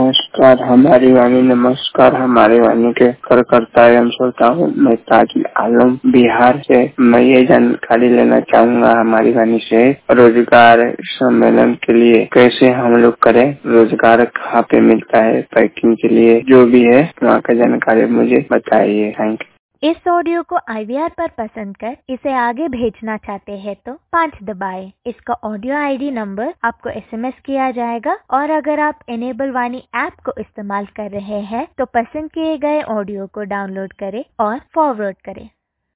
नमस्कार हमारी वाणी के कार्यकर्ता एवं श्रोता हूँ। मैं ताजुल आलम बिहार से। मैं ये जानकारी लेना चाहूँगा हमारी वाणी से रोजगार सम्मेलन के लिए कैसे हम लोग करें, रोजगार कहाँ पे मिलता है, पैकिंग के लिए जो भी है वहाँ का जानकारी मुझे बताइए। Thank you. इस ऑडियो को IVR पर पसंद कर इसे आगे भेजना चाहते हैं तो 5 दबाएं। इसका ऑडियो ID नंबर आपको SMS किया जाएगा और अगर आप इनेबल वाणी ऐप को इस्तेमाल कर रहे हैं तो पसंद किए गए ऑडियो को डाउनलोड करें और फॉरवर्ड करें।